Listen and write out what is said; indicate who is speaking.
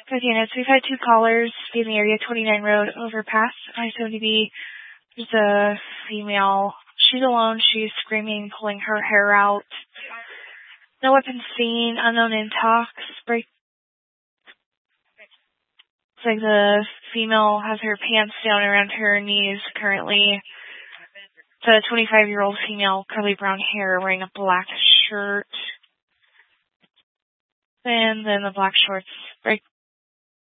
Speaker 1: 5 units. We've had 2 callers in the area, 29 Road, overpass, I-70B. There's a female. She's alone. She's screaming, pulling her hair out. No weapons seen. Unknown intox. Break. It's like the female has her pants down around her knees currently. It's a 25-year-old female, curly brown hair, wearing a black shirt. And then the black shorts. Break.